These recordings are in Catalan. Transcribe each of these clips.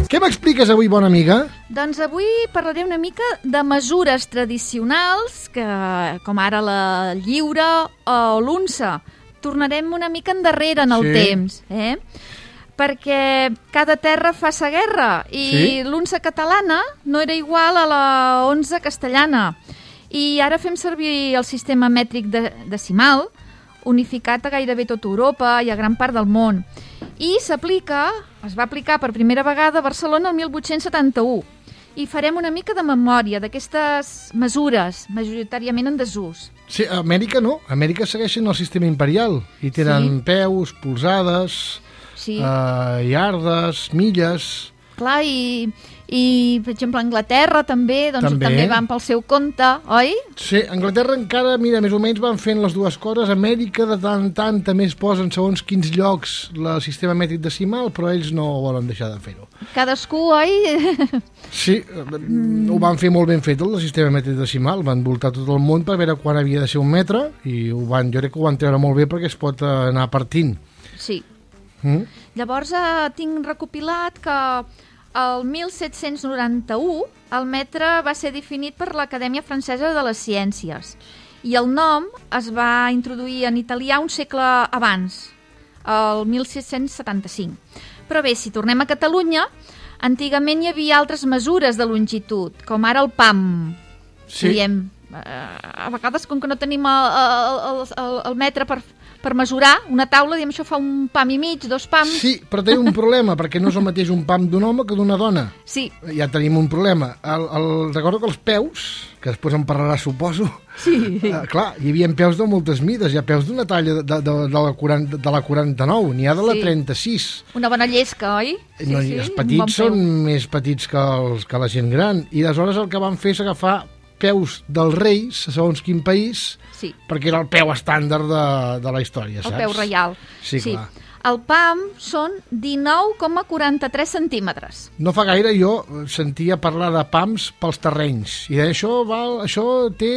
Què m'expliques avui, bona amiga? Doncs avui parlaré una mica de mesures tradicionals, que, com ara la lliura o l'unça. Tornarem una mica endarrere en el temps, perquè cada terra fa sa guerra i l'unça catalana no era igual a la 11 castellana. I ara fem servir el sistema mètric decimal, unificat a gairebé tota Europa i a gran part del món. I es va aplicar per primera vegada a Barcelona el 1871. I farem una mica de memòria d'aquestes mesures, majoritàriament en desús. Sí, a Amèrica no. A Amèrica segueixen el sistema imperial i tenen peus, polzades, iardes, milles... Clar, i per exemple, Anglaterra també van pel seu compte, oi? Sí, Anglaterra encara, mira, més o menys van fent les dues coses. Amèrica de tant en tant també es posen segons quins llocs el sistema mètric decimal, però ells no volen deixar de fer-ho. Cadascú, oi? Sí, ho van fer molt ben fet, el sistema mètric decimal. Van voltar tot el món per veure quan havia de ser un metre i jo crec que ho van treure molt bé perquè es pot anar partint. Sí. Llavors tinc recopilat que el 1791 el metre va ser definit per l'Acadèmia Francesa de les Ciències i el nom es va introduir en italià un segle abans, el 1775. Però bé, si tornem a Catalunya, antigament hi havia altres mesures de longitud, com ara el pam. Sí. Diem, a vegades, com que no tenim el metre per mesurar una taula, diem això fa un pam i mig, 2 pams... Sí, però té un problema, perquè no és el mateix un pam d'un home que d'una dona. Sí. Ja tenim un problema. Recordo que els peus, que després en parlarà, suposo, clar, hi havia peus de moltes mides, hi ha peus d'una talla de la 49, n'hi ha de la 36. Una bona llesca, oi? No, els petits són més petits que la gent gran, i aleshores el que van fer és agafar peus dels reis, segons quin país, perquè era el peu estàndard de la història, saps? El peu reial. Sí, clar. El pam són 19,43 centímetres. No fa gaire jo sentia parlar de pams pels terrenys, i això té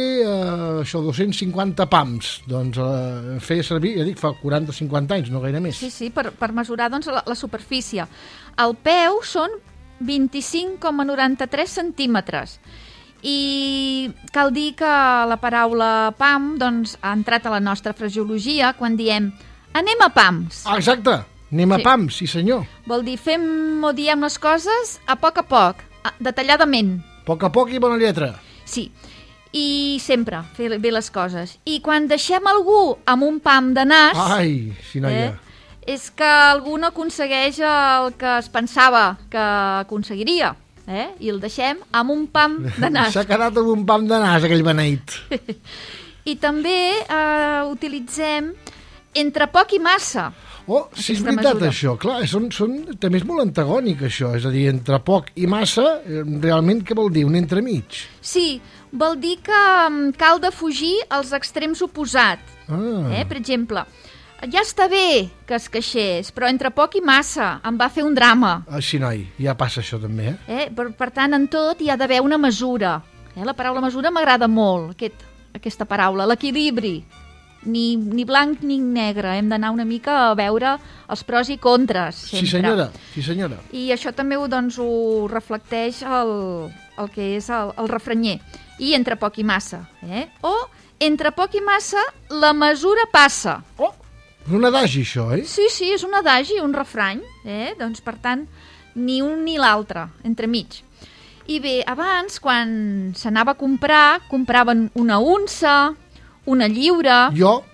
250 pams. Doncs feia servir, ja dic, fa 40-50 anys, no gaire més. Sí, per mesurar doncs, la superfície. El peu són 25,93 centímetres. I cal dir que la paraula pam doncs, ha entrat a la nostra fraseologia quan diem anem a pams. Exacte, anem a pams, sí senyor. Vol dir fem o diem les coses a poc, detalladament. A poc i bona lletra. Sí, i sempre fer bé les coses. I quan deixem algú amb un pam de nas... Ai, si no hi ha... És que algú no aconsegueix el que es pensava que aconseguiria. I el deixem amb un pam de nas. S'ha quedat amb un pam de nas, aquell beneït. I també utilitzem entre poc i massa. Oh, sí, és veritat això, clar, també és molt antagònic això, és a dir, entre poc i massa, realment què vol dir, un entremig? Sí, vol dir que cal defugir els extrems oposats. Per exemple, ja està bé que es queixés, però entre poc i massa em va fer un drama. Sí, noi, ja passa això també, Per tant, en tot hi ha d'haver una mesura. La paraula mesura m'agrada molt, aquesta paraula, l'equilibri. Ni blanc ni negre, hem d'anar una mica a veure els pros i contres, sempre. Sí senyora. I això també ho reflecteix el que és el refranyer. I entre poc i massa. O entre poc i massa la mesura passa. És un adagi, això, Sí, és un adagi, un refrany. Doncs, per tant, ni un ni l'altre, entremig. I bé, abans, quan s'anava a comprar, compraven una unça, una lliura... Jo,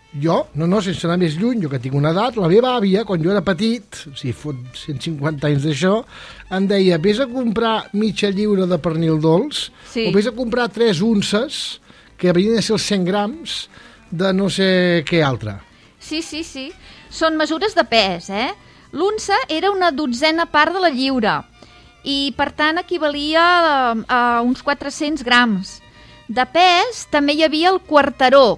sense anar més lluny, jo que tinc una edat, la meva àvia, quan jo era petit, o sigui, fot 150 anys d'això, em deia, vés a comprar mitja lliura de pernil dolç, o vés a comprar 3 unces, que havien de ser els 100 grams de no sé què altre. Sí. Són mesures de pes, L'unça era una 12a part de la lliura i, per tant, equivalia a uns 400 grams. De pes també hi havia el quarteró,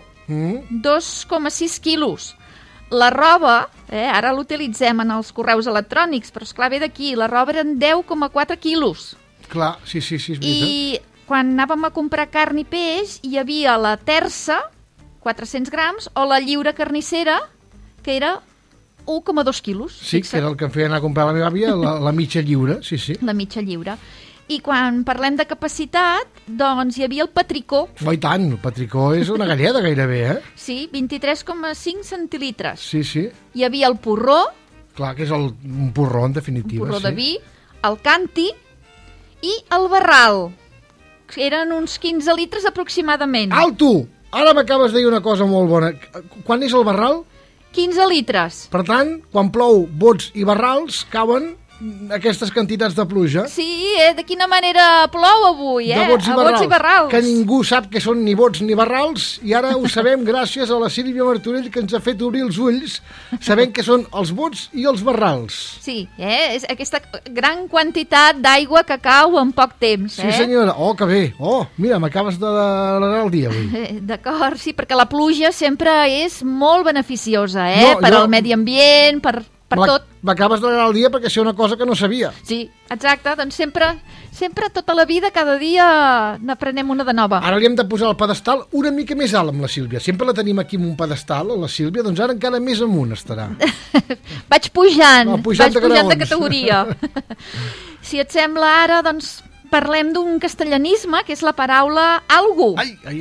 2,6 quilos. La roba, ara l'utilitzem en els correus electrònics, però esclar, ve d'aquí, la roba eren 10,4 quilos. Clar, sí, és veritat. I quan anàvem a comprar carn i peix, hi havia la terça, 400 grams, o la lliura carnissera, que era 1,2 quilos. Sí, que era el que em feia anar a comprar la meva àvia, la mitja lliure, sí. La mitja lliure. I quan parlem de capacitat, doncs hi havia el petricó. Oh, i tant, el petricó és una galleda gairebé, Sí, 23,5 centilitres. Sí. Hi havia el porró. Clar, que és un porró, en definitiva. Un porró de vi, el canti i el barral. Eren uns 15 litres aproximadament. Alto! Ara m'acabes de dir una cosa molt bona. Quan és el barral? 15 litres. Per tant, quan plou, bots i barrals, cauen aquestes quantitats de pluja. Sí, de quina manera plou avui, De bots i barrals. Que ningú sap que són ni bots ni barrals, i ara ho sabem gràcies a la Sílvia Martorell, que ens ha fet obrir els ulls, sabent que són els bots i els barrals. Sí, és aquesta gran quantitat d'aigua que cau en poc temps. Sí, senyora. Oh, que bé. Oh, mira, m'acabes d'alegrar el dia avui. D'acord, sí, perquè la pluja sempre és molt beneficiosa, No, per al medi ambient, per tot. M'acabes d'alegrar el dia perquè sé una cosa que no sabia. Sí, exacte, doncs sempre tota la vida, cada dia n'aprenem una de nova. Ara li hem de posar el pedestal una mica més alt amb la Sílvia. Sempre la tenim aquí amb un pedestal, la Sílvia, doncs ara encara més amunt estarà. Vaig pujant de graons. categoria. Si et sembla ara, doncs parlem d'un castellanisme, que és la paraula algú.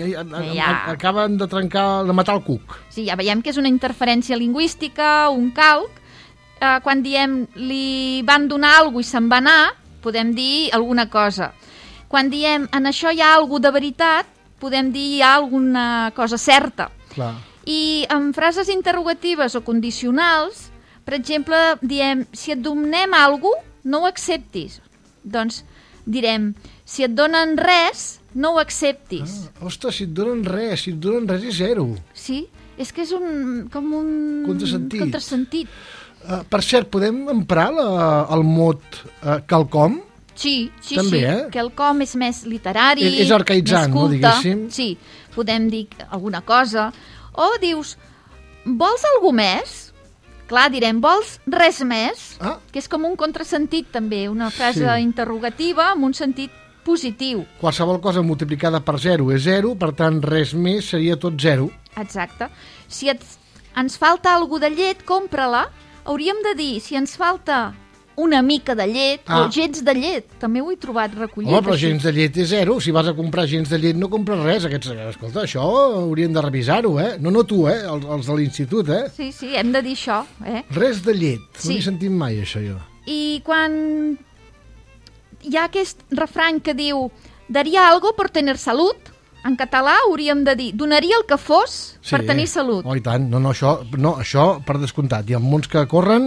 Acaben de matar el cuc. Sí, ja veiem que és una interferència lingüística, un calc. Quan diem li van donar alguna cosa i se'n va anar, podem dir alguna cosa. Quan diem en això hi ha alguna de veritat, podem dir hi ha alguna cosa certa. Clar. I en frases interrogatives o condicionals, per exemple, diem si et donem alguna cosa, no ho acceptis. Doncs direm, si et donen res, no ho acceptis. Ostres, si et donen res és zero. Sí, és que és com un contrasentit. Per cert, podem emprar el mot quelcom? Sí, també, quelcom és més literari, és arcaïtzant, més culte, no, diguéssim? Sí, podem dir alguna cosa. O dius, vols alguna més? Clar, direm, vols res més? Que és com un contrasentit també, una frase interrogativa amb un sentit positiu. Qualsevol cosa multiplicada per 0 és 0, per tant, res més seria tot 0. Exacte. Si ens falta alguna de llet, compra-la. Hauríem de dir, si ens falta una mica de llet o gens de llet. També ho he trobat recollit. Home, però gens de llet és 0. Si vas a comprar gens de llet no compres res. Escolta, això hauríem de revisar-ho, No tu, els de l'institut, Sí, hem de dir això, Res de llet. No n'he sentit mai, això, jo. I quan hi ha aquest refrany que diu daria algo por tener salud, en català hauríem de dir donaria el que fos per tenir salut. Oh, i tant. No, això per descomptat. Hi ha mons que corren,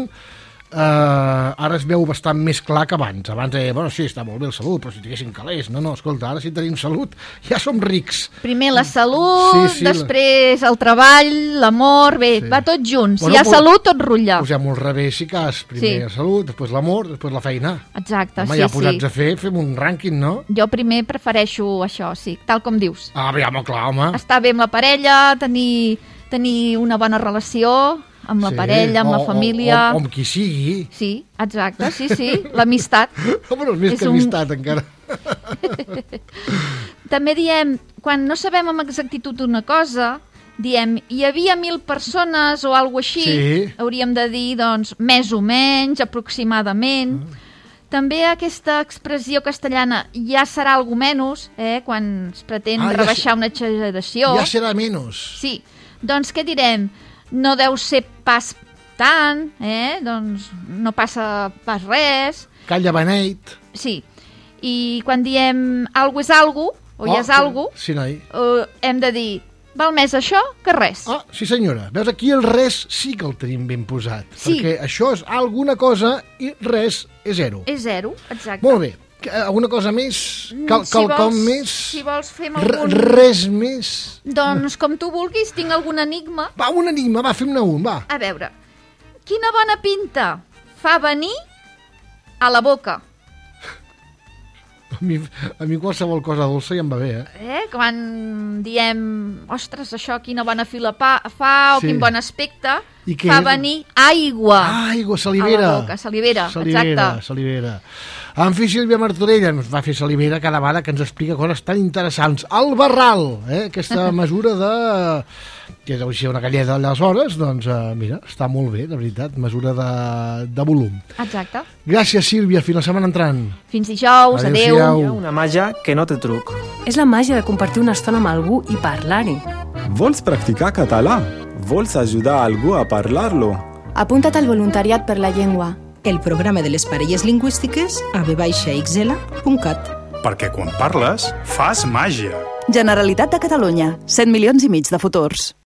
ara es veu bastant més clar que abans. Abans sí, està molt bé la salut, però si tinguéssim calés. No, escolta, ara si tenim salut ja som rics. Primer la salut, després el treball, l'amor, va tot junt. Si hi ha salut, tot rutlla. Posem al revés, si cas. Primer la salut, després l'amor, després la feina. Exacte, home, ja posats a fem un rànquing, no? Jo primer prefereixo això, sí, tal com dius. Aviam, clar, home. Estar bé amb la parella, tenir una bona relació amb la parella, amb la família... O amb qui sigui. Sí, exacte, sí, l'amistat. Però és més que amistat, encara. També diem, quan no sabem amb exactitud una cosa, diem, hi havia 1.000 persones o alguna així, hauríem de dir, doncs, més o menys, aproximadament. També aquesta expressió castellana, ja serà alguna menys, quan es pretén rebaixar una exageració. Ja serà menys. Sí, doncs què direm? No deu ser pas tant, doncs no passa pas res. Calla beneit. Sí, i quan diem algo és algo, o ja és algo, hem de dir, val més això que res. Sí senyora, veus, aquí el res sí que el tenim ben posat, perquè això és alguna cosa i res és 0. És 0, exacte. Molt bé. Alguna cosa més? Quelcom més? Si vols fem algun... Res més? Doncs com tu vulguis, tinc algun enigma. Va, un enigma, fem-ne un, va. A veure, quina bona pinta fa venir a la boca? A mi qualsevol cosa dolça ja em va bé, Quan diem, ostres, això quina bona fila fa o quin bon aspecte, fa venir aigua. Aigua, salivera. A la boca, salivera, exacte. Salivera. En fi, Sílvia Martorell ens va fer salivera cada vegada que ens explica coses tan interessants. El barral, aquesta mesura de... que deu ser una galleda aleshores, doncs mira, està molt bé, de veritat, mesura de volum. Exacte. Gràcies, Sílvia, fins la setmana entrant. Fins dijous, adeu. Hi ha una màgia que no té truc. És la màgia de compartir una estona amb algú i parlar-hi. Vols practicar català? Vols ajudar algú a parlar-lo? Apunta't al voluntariat per la llengua. El programa de les parelles lingüístiques a v-xl.cat. Perquè quan parles, fas màgia. Generalitat de Catalunya. 7 milions i mig de futurs.